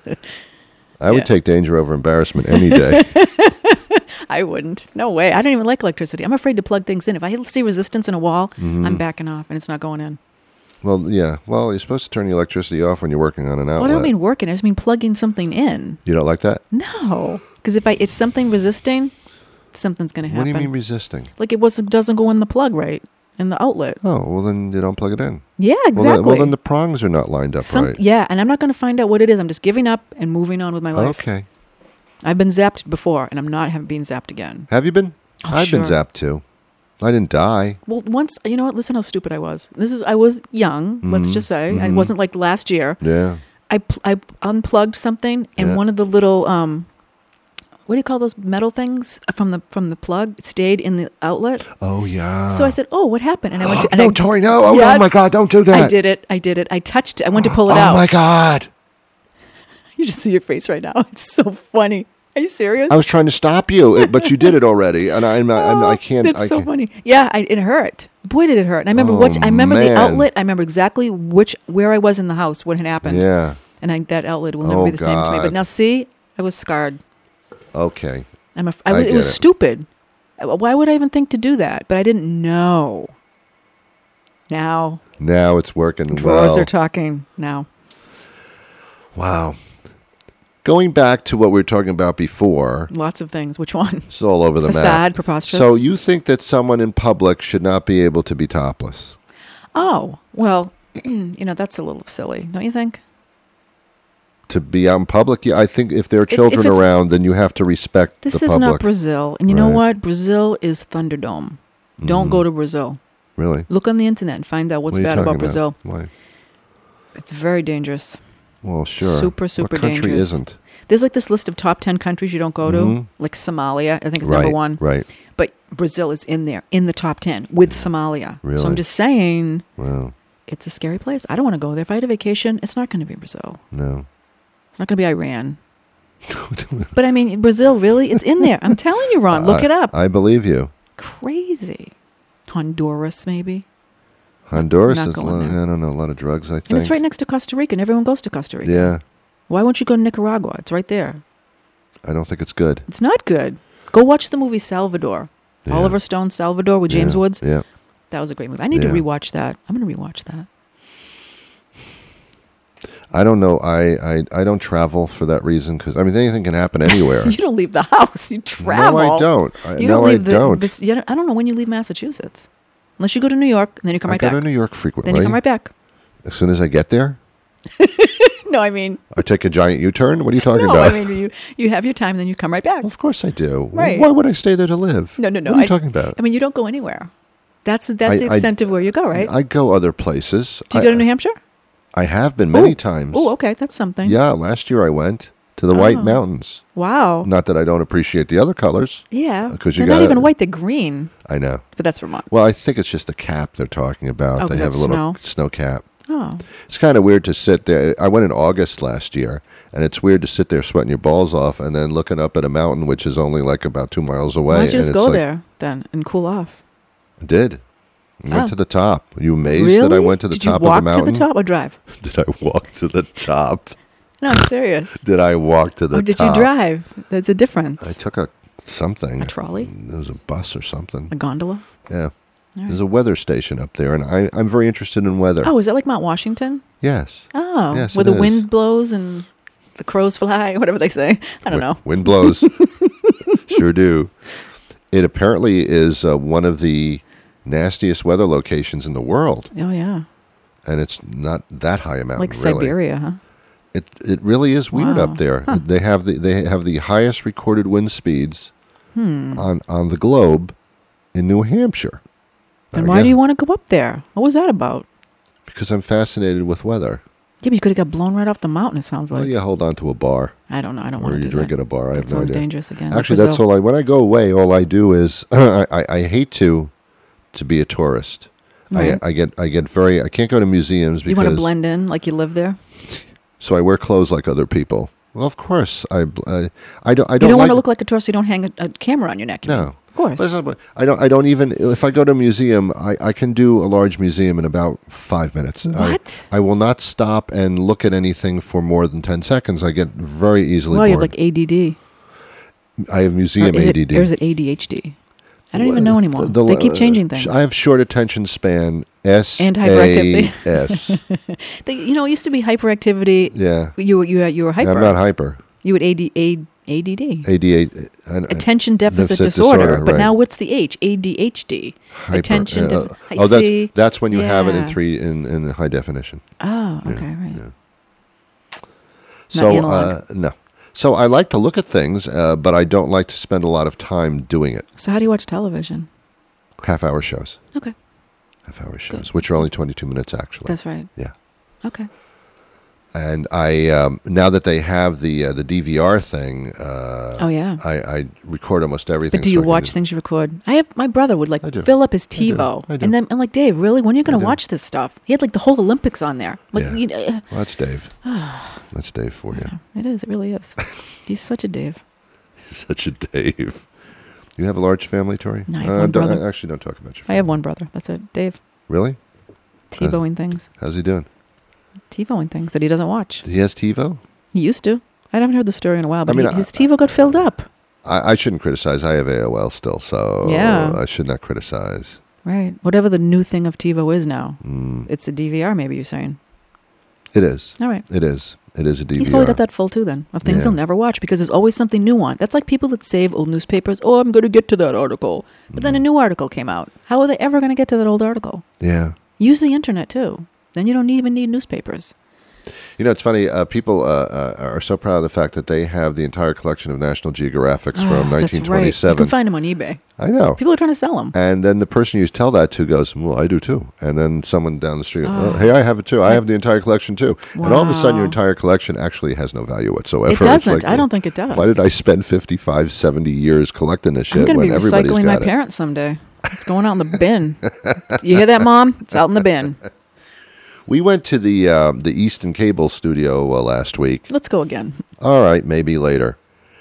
I Yeah. would take danger over embarrassment any day. I wouldn't. No way. I don't even like electricity. I'm afraid to plug things in. If I see resistance in a wall, Mm-hmm. I'm backing off and it's not going in. Well, yeah. Well, you're supposed to turn the electricity off when you're working on an outlet. Well, I don't mean working. I just mean plugging something in. You don't like that? No. Because if it's something resisting, something's going to happen. What do you mean resisting? Like it doesn't go in the plug right, in the outlet. Oh, well, then you don't plug it in. Yeah, exactly. Well, then the prongs are not lined up right. Yeah, and I'm not going to find out what it is. I'm just giving up and moving on with my life. Okay. I've been zapped before, and I'm not being zapped again. Have you been? Oh, I've been sure. zapped too. I didn't die. Well, once, you know what? Listen how stupid I was. I was young, let's just say. I wasn't like last year. Yeah. I unplugged something, and Yeah. one of the little, what do you call those metal things from the plug? It stayed in the outlet. Oh, yeah. So I said, "Oh, what happened?" And I went to. And No, Tori, no. Oh, Yes. oh, my God, don't do that. I did it. I touched it. I went to pull it Oh, out. my God. You just see your face right now. It's so funny. Are you serious? I was trying to stop you, but you did it already, and I can't. That's I so can't. funny. Yeah, it hurt. Boy, did it hurt. And I remember Oh, I remember the man. outlet. I remember exactly where I was in the house, what had happened. Yeah. And that outlet will never Oh, be the same to me. God. But now, see, I was scarred. Okay. I it get was it. stupid. Why would I even think to do that? But I didn't know. Now Now it's working drawers well. are talking now. Wow. Going back to what we were talking about before, Lots of things. Which one? it's all over the Facade, map. preposterous. So you think that someone in public should not be able to be topless? Oh, well, that's a little silly, don't you think? To be out in public? Yeah, I think if there are If children it's- around, then you have to respect This the is public. not Brazil. And you know Right. what? Brazil is Thunderdome. Don't go to Brazil. Really? Look on the internet and find out what's What are you bad about talking Brazil. Why? It's very dangerous. Well, sure. Super, super what country dangerous. isn't? There's like this list of top 10 countries you don't go to, like Somalia. I think it's Right, number one. right. But Brazil is in there, in the top 10 with Somalia. Really? So I'm just saying, Wow. it's a scary place. I don't want to go there. If I had a vacation, it's not going to be Brazil. No. It's not going to be Iran. But I mean, Brazil, really? It's in there. I'm telling you, Ron. Look it up. I believe you. Crazy. Honduras, maybe. Honduras Not is, going there. I don't know, a lot of drugs, I think. And it's right next to Costa Rica, and everyone goes to Costa Rica. Yeah. Why won't you go to Nicaragua? It's right there. I don't think it's good. It's not good. Go watch the movie Salvador. Yeah. Oliver Stone's Salvador with James Yeah, Woods. Yeah. That was a great movie. I need to Yeah. rewatch that. I'm going to rewatch that. I don't know. I don't travel for that reason because, I mean, anything can happen anywhere. You don't leave the house. You travel. No, I don't. You no, don't leave I don't. I don't know when you leave Massachusetts. Unless you go to New York, and then you come I right go back. to New York frequently. Then you come right back. As soon as I get there, No, I mean, I take a giant U-turn. What are you talking no, about? I mean, you have your time, then you come right back. Well, of course I do. Right. Why would I stay there to live? No. What are you talking about? I mean, you don't go anywhere. That's the I- extent of where you go, right? I go other places. Do you go to New Hampshire? I have been many times. Oh, okay, that's something. Yeah, last year I went to the White Oh. Mountains. Wow. Not that I don't appreciate the other colors. Yeah. 'Cause you they're not gotta- even white; they're green. I know. But that's Vermont. Well, I think it's just the cap they're talking about. Oh, they 'cause have a that's little snow cap. Oh, It's kind of weird to sit there. I went in August last year, and it's weird to sit there sweating your balls off and then looking up at a mountain which is only like about 2 miles away. why don't you just and go it's like, there then and cool off? I did. I went Oh. to the top. Are you amazed Really? that I went to the Did top you walk of the mountain? to the top or drive? Did I walk to the top? No, I'm serious. Did I walk to the Or did top? you drive? There's a difference. I took something. A trolley? It was a bus or something. A gondola? Yeah. There's a weather station up there, and I'm very interested in weather. Oh, is that like Mount Washington? Yes. Oh, Yes, where it the is. wind blows and the crows fly, whatever they say. I don't know. Wind blows. Sure do. It apparently is one of the nastiest weather locations in the world, Oh yeah, and it's not that high a mountain. like really. Siberia, huh? It really is weird Wow. up there. Huh. They have the highest recorded wind speeds Hmm. on the globe in New Hampshire. Then I why guess- do you want to go up there? What was that about? Because I'm fascinated with weather. Yeah, but you could have got blown right off the mountain. It sounds like. Well, you hold on to a bar, I don't know. I don't or want to you do drink that. at a bar. I have That no sounds idea. dangerous again. Actually, that's all. When I go away, all I do is I hate to be a tourist. Right. I get very. I can't go to museums because You want to blend in like you live there. so I wear clothes like other people. Well, of course I don't. I don't You don't like want to look like a tourist. So you don't hang a camera on your neck. you mean? No. of course. But it's not- I don't even. If I go to a museum, I can do a large museum in about 5 minutes. What? I will not stop and look at anything for more than 10 seconds. I get very easily Well, you have bored. like ADD. I have museum Or is ADD. Or is it ADHD? I don't even know anymore. The- They keep changing things. I have short attention span. SAS. And hyperactivity. You know, it used to be hyperactivity. Yeah. You were hyper. I'm not hyper. You would ADD. ADA. Attention deficit Deficit disorder. disorder, But right. now what's the H? ADHD. Hyper. Attention deficit. I Oh, see. that's when you have it in Yeah. in high definition. Oh, Yeah, okay, right. yeah. Not So analog. no. So I like to look at things, but I don't like to spend a lot of time doing it. So how do you watch television? Half-hour shows. Okay, Half-hour shows, which are only 22 minutes actually. that's right. Yeah. Okay. And I now that they have the DVR thing, Oh yeah. I record almost everything. But do so you I can watch just- things you record? My brother would like I do. fill up his I do. TiVo, I do. and then I'm like, Dave, really? When are you going I to do. watch this stuff? He had like the whole Olympics on there. Like, Yeah. you know, Well, that's Dave. That's Dave for you. it is. It really is. He's such a Dave. Such a Dave. You have a large family, Tori? No, I have one don't, brother. actually, don't talk about your I family. have one brother. That's it. Dave. Really? TiVoing things. How's he doing? TiVoing things that he doesn't watch. He has TiVo? He used to. I haven't heard the story in a while, but mean, his TiVo got filled up. I shouldn't criticize. I have AOL still, so Yeah. I should not criticize. Right. Whatever the new thing of TiVo is now. It's a DVR, maybe you're saying. It is. All right. It is. It is a DVR. He's probably got that full too then, of things Yeah. he'll never watch because there's always something new on. That's like people that save old newspapers. Oh, I'm going to get to that article. But then a new article came out. How are they ever going to get to that old article? Yeah. Use the internet too. Then you don't even need newspapers. You know, it's funny. People are so proud of the fact that they have the entire collection of National Geographics from That's right. 1927. You can find them on eBay. I know. People are trying to sell them. And then the person you tell that to goes, well, I do too. And then someone down the street, oh, hey, I have it too. I have the entire collection too. And all of a sudden, your entire collection actually has no value whatsoever. It doesn't. It's like, I don't think it does. Why did I spend 55, 70 years collecting this shit I'm going to when be everybody's recycling my got it? parents someday. It's going out in the bin. You hear that, Mom? It's out in the bin. We went to the Easton Cable studio last week. Let's go again. All right, maybe later.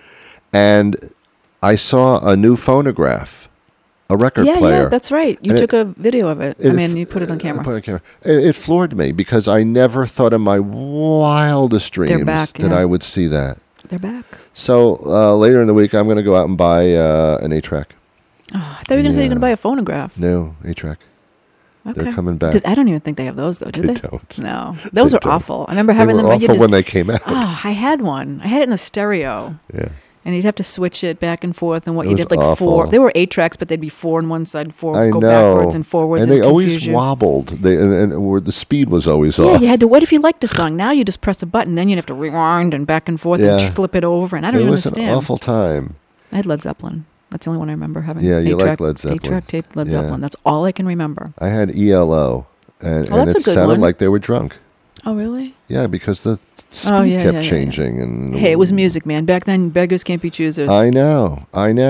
And I saw a new phonograph, a record player. Yeah, that's right. You And took a video of it. You put it on camera. I put it on camera. It floored me because I never thought in my wildest dreams back, that yeah. I would see that. They're back. So later in the week, I'm going to go out and buy an 8-track. Oh, I thought you were going to say you're going to buy a phonograph. No, 8-track. Okay. They're coming back. I don't even think they have those, though, do They they? don't. No. Those They are don't. awful. I remember They having were them. awful when they came out. Oh, I had one. I had it in the stereo. Yeah. And you'd have to switch it back and forth. And what It you was did, like awful. 4. They were 8 tracks, but they'd be 4 on one side, 4 I go know. backwards and forwards. And they always confuse you. wobbled. The speed was always Yeah, off. you had to. What if you liked a song? Now you just press a button, then you'd have to rewind and back and forth and Yeah. flip it over. And I don't It even was understand. an awful time. I had Led Zeppelin. That's the only one I remember having. Yeah, you like 8-track, Led Zeppelin. 8-track tape Led Yeah. Zeppelin. That's all I can remember. I had ELO, and Oh, that's it a good sounded one. like they were drunk. Oh, really? Yeah, because the speed yeah, kept yeah, yeah. changing. And Hey, it was music, man. Back then, beggars can't be choosers. I know.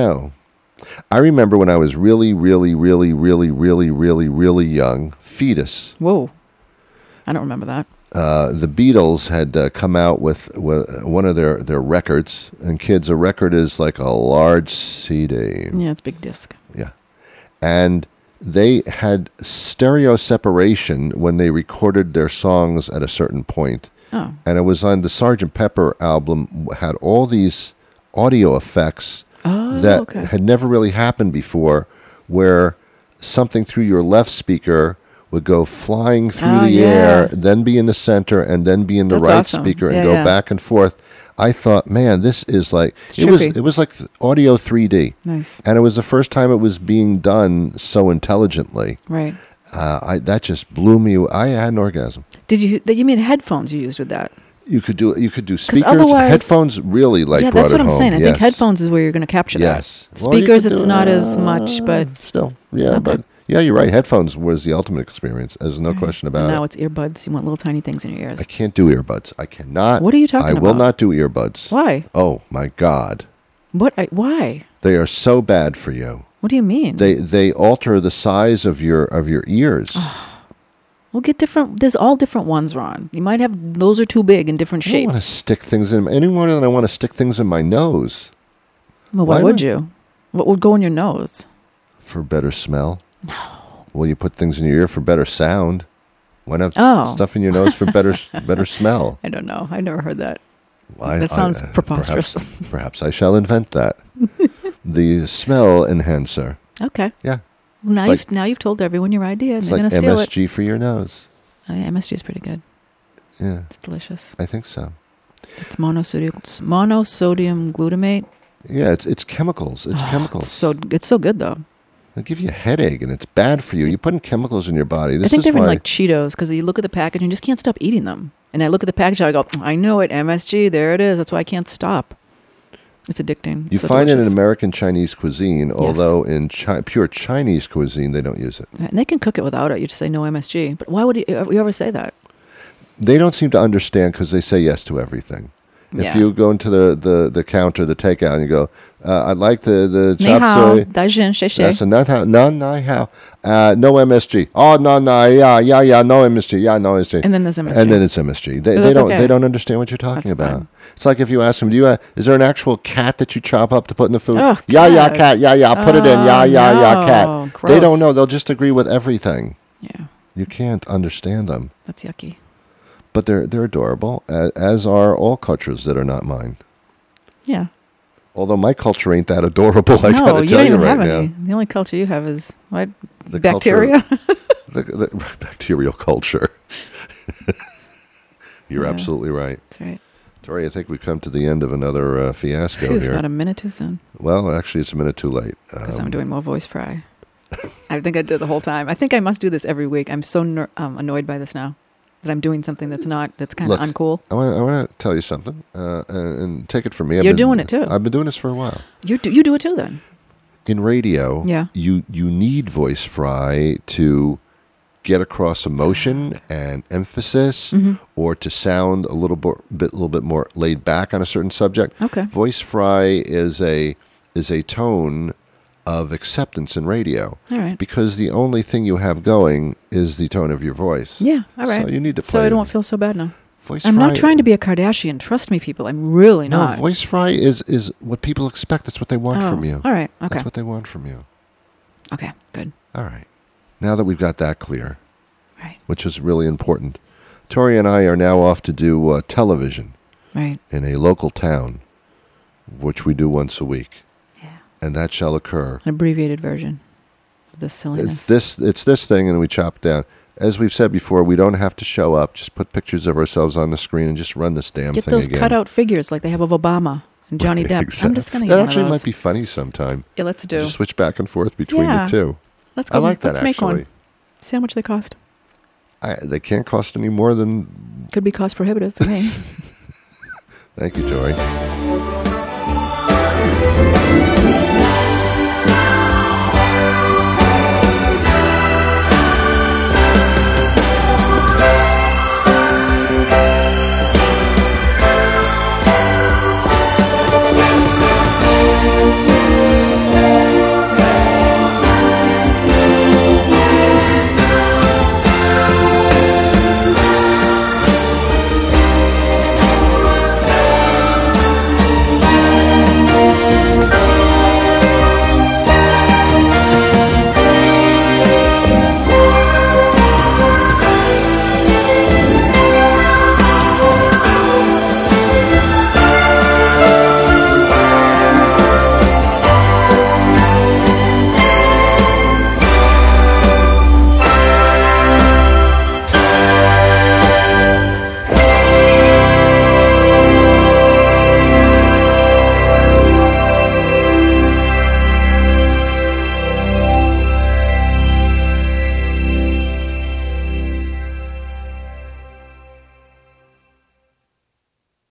I remember when I was really, really, really, really, really, really, really young, fetus. Whoa. I don't remember that. The Beatles had come out with one of their records, and kids, a record is like a large CD. Yeah, it's a big disc. Yeah. And they had stereo separation when they recorded their songs at a certain point. Oh. And it was on the Sgt. Pepper album, had all these audio effects that okay. had never really happened before, where something through your left speaker would go flying through the air, then be in the center, and then be in the That's right awesome. speaker and Yeah, go yeah. back and forth. I thought, man, this is like It's it was. trippy. It was like audio 3D. Nice. And it was the first time it was being done so intelligently. Right. That just blew me. I had an orgasm. Did you mean headphones you used with that? You could do speakers. otherwise- Headphones really yeah, brought that's it what I'm home. saying. I think Yes. headphones is where you're going to capture Yes. that. Well, you Speakers, could it's do- not as much, but still, yeah, Okay. but yeah, you're right. Headphones was the ultimate experience. There's no question and about now it. it's earbuds. You want little tiny things in your ears. I can't do earbuds. I cannot. What are you talking I will about? not do earbuds. Why? Oh my God, Why? they are so bad for you. What do you mean? They alter the size of your ears. We'll get different. There's all different ones, Ron. You might have those are too big in different I don't want to shapes. stick things in any more than I want to stick things in my nose Well, why why would would- you? What would go in your nose? for better smell. No. Well, you put things in your ear for better sound. Why not Oh. stuff in your nose for better smell? I don't know. I never heard that. I- That sounds preposterous. Perhaps I shall invent that. The smell enhancer. Okay. Yeah. Well, now It's you've told everyone your idea, and It's they're like going to steal it. MSG for your nose. MSG is pretty good. Yeah, It's delicious. I think so. It's monosodium glutamate. Yeah, it's chemicals. It's chemicals. It's so good though. It'll give you a headache, and it's bad for you. You're putting chemicals in your body. This I think is they're in why like Cheetos because you look at the package and you just can't stop eating them. And I look at the package and I go, I know it, MSG, there it is. That's why I can't stop. It's addicting. you It's so find it in delicious. American Chinese cuisine, although in pure Chinese cuisine they don't use it. And they can cook it without it. You just say no MSG. But why would you ever say that? They don't seem to understand because they say yes to everything. If Yeah. you go into the counter, the takeout, and you go, I'd like the Ni chop hao, suey. daijin, shei That's shei. a not how, none, I how. No MSG. Oh, no, yeah, no MSG. Yeah, no MSG. And then there's MSG. And then it's MSG. They that's don't okay. they don't understand what you're talking That's about. fine. It's like if you ask them, is there an actual cat that you chop up to put in the food? Oh, yeah, God. cat. Yeah, put it in. Yeah, no. cat. Gross. They don't know. They'll just agree with everything. Yeah, You can't understand them. that's yucky. But they're adorable, as are all cultures that are not mine. Yeah. Although my culture ain't that adorable, I No, gotta you tell don't you even right have now. any. The only culture you have is what? The Bacteria? The bacterial culture. You're absolutely right. That's right. Tori, I think we've come to the end of another fiasco Phew, here. not a minute too soon. Well, actually, it's a minute too late. Because I'm doing more voice fry. I think I did the whole time. I think I must do this every week. I'm so annoyed by this now that I'm doing something that's kind of Look, uncool. I want to tell you something, and take it from me. You're doing it too. I've been doing this for a while. You do it too then. In radio, Yeah. you need voice fry to get across emotion and emphasis, or to sound a little bit more laid back on a certain subject. Okay. Voice fry is a tone of acceptance in radio. All right. Because the only thing you have going is the tone of your voice. Yeah, all right. So you need to play. So I it. don't feel so bad now. Voice I'm fry, not trying to be a Kardashian. Trust me, people. I'm really No, not. voice fry is what people expect. That's what they want Oh, from you. all right. Okay. That's what they want from you. Okay, good. All right. Now that we've got that clear, Right. which is really important, Tori and I are now off to do television Right. in a local town, which we do once a week. Yeah. And that shall occur. An abbreviated version of this silliness. It's this thing, and we chop it down. As we've said before, we don't have to show up. Just put pictures of ourselves on the screen and just run this damn Get thing those again. cutout figures like they have of Obama and Johnny Depp. Exactly. I'm just going to That get one actually of those. might be funny sometime. Yeah, let's do. Just switch back and forth between Yeah. the two. Let's go. I like that, Let's make actually. one. See how much they cost. They can't cost any more than... Could be cost prohibitive for me. Thank you, Tori.